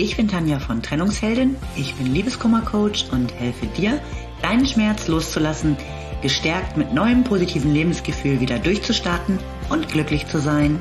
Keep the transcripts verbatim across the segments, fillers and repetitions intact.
Ich bin Tanja von Trennungsheldin, ich bin Liebeskummer-Coach und helfe dir, deinen Schmerz loszulassen, gestärkt mit neuem positiven Lebensgefühl wieder durchzustarten und glücklich zu sein.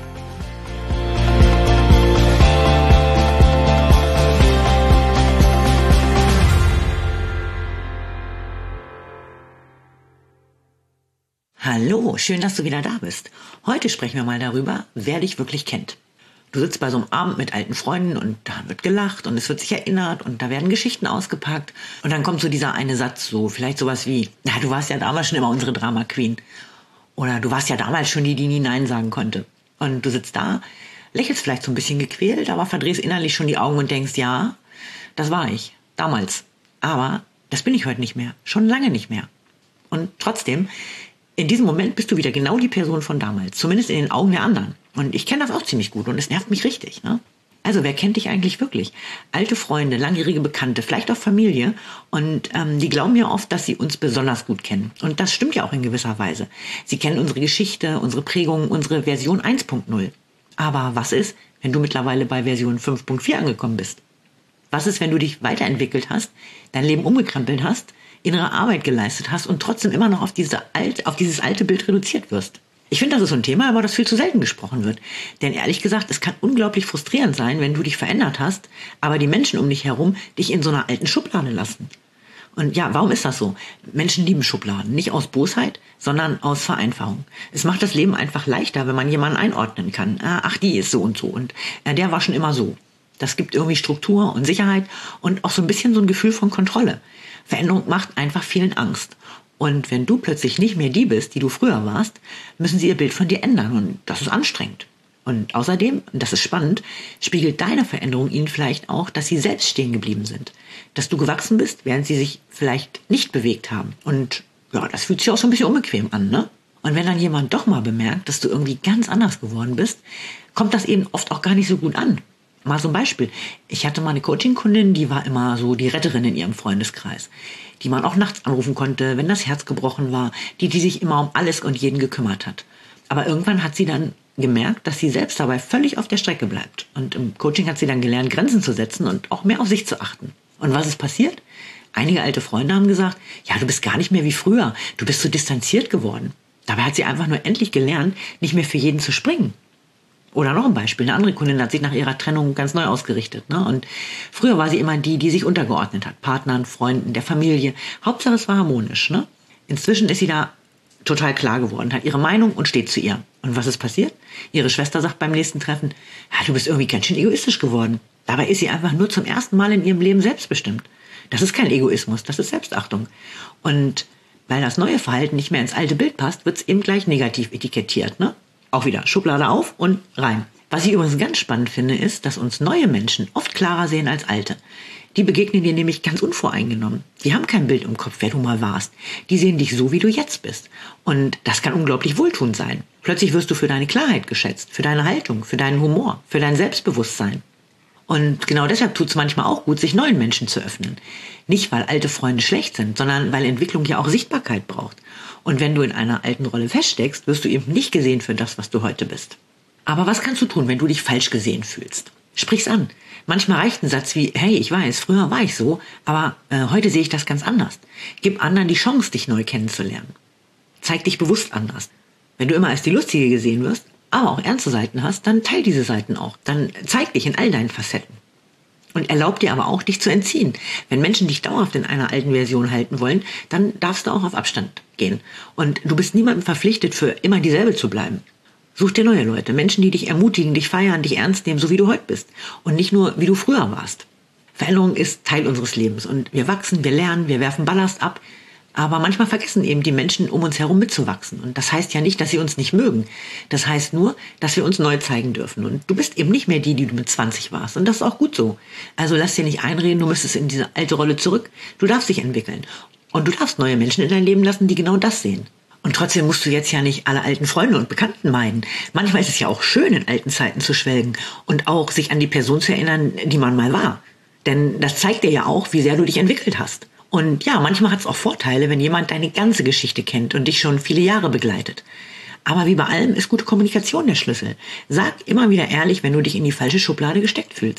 Hallo, schön, dass du wieder da bist. Heute sprechen wir mal darüber, wer dich wirklich kennt. Du sitzt bei so einem Abend mit alten Freunden und da wird gelacht und es wird sich erinnert und da werden Geschichten ausgepackt. Und dann kommt so dieser eine Satz, so vielleicht sowas wie, na, du warst ja damals schon immer unsere Drama Queen. Oder du warst ja damals schon die, die nie Nein sagen konnte. Und du sitzt da, lächelst vielleicht so ein bisschen gequält, aber verdrehst innerlich schon die Augen und denkst, ja, das war ich, damals. Aber das bin ich heute nicht mehr, schon lange nicht mehr. Und trotzdem, in diesem Moment bist du wieder genau die Person von damals, zumindest in den Augen der anderen. Und ich kenne das auch ziemlich gut und es nervt mich richtig, ne? Also wer kennt dich eigentlich wirklich? Alte Freunde, langjährige Bekannte, vielleicht auch Familie. Und ähm, die glauben ja oft, dass sie uns besonders gut kennen. Und das stimmt ja auch in gewisser Weise. Sie kennen unsere Geschichte, unsere Prägung, unsere Version eins Punkt null. Aber was ist, wenn du mittlerweile bei Version fünf Punkt vier angekommen bist? Was ist, wenn du dich weiterentwickelt hast, dein Leben umgekrempelt hast, innere Arbeit geleistet hast und trotzdem immer noch auf, diese alt, auf dieses alte Bild reduziert wirst? Ich finde, das ist so ein Thema, über das viel zu selten gesprochen wird. Denn ehrlich gesagt, es kann unglaublich frustrierend sein, wenn du dich verändert hast, aber die Menschen um dich herum dich in so einer alten Schublade lassen. Und ja, warum ist das so? Menschen lieben Schubladen. Nicht aus Bosheit, sondern aus Vereinfachung. Es macht das Leben einfach leichter, wenn man jemanden einordnen kann. Ach, die ist so und so und der war schon immer so. Das gibt irgendwie Struktur und Sicherheit und auch so ein bisschen so ein Gefühl von Kontrolle. Veränderung macht einfach vielen Angst. Und wenn du plötzlich nicht mehr die bist, die du früher warst, müssen sie ihr Bild von dir ändern. Und das ist anstrengend. Und außerdem, und das ist spannend, spiegelt deine Veränderung ihnen vielleicht auch, dass sie selbst stehen geblieben sind. Dass du gewachsen bist, während sie sich vielleicht nicht bewegt haben. Und ja, das fühlt sich auch so ein bisschen unbequem an, ne? Und wenn dann jemand doch mal bemerkt, dass du irgendwie ganz anders geworden bist, kommt das eben oft auch gar nicht so gut an. Mal so ein Beispiel. Ich hatte mal eine Coaching-Kundin, die war immer so die Retterin in ihrem Freundeskreis, die man auch nachts anrufen konnte, wenn das Herz gebrochen war, die, die sich immer um alles und jeden gekümmert hat. Aber irgendwann hat sie dann gemerkt, dass sie selbst dabei völlig auf der Strecke bleibt. Und im Coaching hat sie dann gelernt, Grenzen zu setzen und auch mehr auf sich zu achten. Und was ist passiert? Einige alte Freunde haben gesagt, ja, du bist gar nicht mehr wie früher, du bist so distanziert geworden. Dabei hat sie einfach nur endlich gelernt, nicht mehr für jeden zu springen. Oder noch ein Beispiel, eine andere Kundin hat sich nach ihrer Trennung ganz neu ausgerichtet, ne? Und früher war sie immer die, die sich untergeordnet hat, Partnern, Freunden, der Familie. Hauptsache es war harmonisch, ne? Inzwischen ist sie da total klar geworden, hat ihre Meinung und steht zu ihr. Und was ist passiert? Ihre Schwester sagt beim nächsten Treffen, ja, du bist irgendwie ganz schön egoistisch geworden. Dabei ist sie einfach nur zum ersten Mal in ihrem Leben selbstbestimmt. Das ist kein Egoismus, das ist Selbstachtung. Und weil das neue Verhalten nicht mehr ins alte Bild passt, wird es eben gleich negativ etikettiert, ne? Auch wieder Schublade auf und rein. Was ich übrigens ganz spannend finde, ist, dass uns neue Menschen oft klarer sehen als alte. Die begegnen dir nämlich ganz unvoreingenommen. Die haben kein Bild im Kopf, wer du mal warst. Die sehen dich so, wie du jetzt bist. Und das kann unglaublich wohltuend sein. Plötzlich wirst du für deine Klarheit geschätzt, für deine Haltung, für deinen Humor, für dein Selbstbewusstsein. Und genau deshalb tut es manchmal auch gut, sich neuen Menschen zu öffnen. Nicht, weil alte Freunde schlecht sind, sondern weil Entwicklung ja auch Sichtbarkeit braucht. Und wenn du in einer alten Rolle feststeckst, wirst du eben nicht gesehen für das, was du heute bist. Aber was kannst du tun, wenn du dich falsch gesehen fühlst? Sprich's an. Manchmal reicht ein Satz wie, hey, ich weiß, früher war ich so, aber äh, heute sehe ich das ganz anders. Gib anderen die Chance, dich neu kennenzulernen. Zeig dich bewusst anders. Wenn du immer als die Lustige gesehen wirst, aber auch ernste Seiten hast, dann teil diese Seiten auch. Dann zeig dich in all deinen Facetten. Und erlaub dir aber auch, dich zu entziehen. Wenn Menschen dich dauerhaft in einer alten Version halten wollen, dann darfst du auch auf Abstand gehen. Und du bist niemandem verpflichtet, für immer dieselbe zu bleiben. Such dir neue Leute, Menschen, die dich ermutigen, dich feiern, dich ernst nehmen, so wie du heute bist. Und nicht nur, wie du früher warst. Veränderung ist Teil unseres Lebens. Und wir wachsen, wir lernen, wir werfen Ballast ab. Aber manchmal vergessen eben die Menschen um uns herum mitzuwachsen. Und das heißt ja nicht, dass sie uns nicht mögen. Das heißt nur, dass wir uns neu zeigen dürfen. Und du bist eben nicht mehr die, die du mit zwanzig warst. Und das ist auch gut so. Also lass dir nicht einreden, du müsstest in diese alte Rolle zurück. Du darfst dich entwickeln. Und du darfst neue Menschen in dein Leben lassen, die genau das sehen. Und trotzdem musst du jetzt ja nicht alle alten Freunde und Bekannten meiden. Manchmal ist es ja auch schön, in alten Zeiten zu schwelgen und auch sich an die Person zu erinnern, die man mal war. Denn das zeigt dir ja auch, wie sehr du dich entwickelt hast. Und ja, manchmal hat es auch Vorteile, wenn jemand deine ganze Geschichte kennt und dich schon viele Jahre begleitet. Aber wie bei allem ist gute Kommunikation der Schlüssel. Sag immer wieder ehrlich, wenn du dich in die falsche Schublade gesteckt fühlst.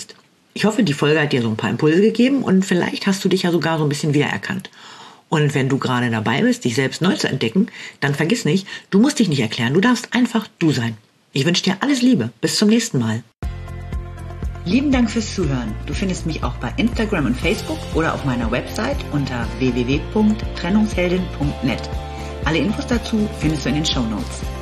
Ich hoffe, die Folge hat dir so ein paar Impulse gegeben und vielleicht hast du dich ja sogar so ein bisschen wiedererkannt. Und wenn du gerade dabei bist, dich selbst neu zu entdecken, dann vergiss nicht, du musst dich nicht erklären, du darfst einfach du sein. Ich wünsche dir alles Liebe. Bis zum nächsten Mal. Lieben Dank fürs Zuhören. Du findest mich auch bei Instagram und Facebook oder auf meiner Website unter w w w punkt trennungsheldin punkt net. Alle Infos dazu findest du in den Shownotes.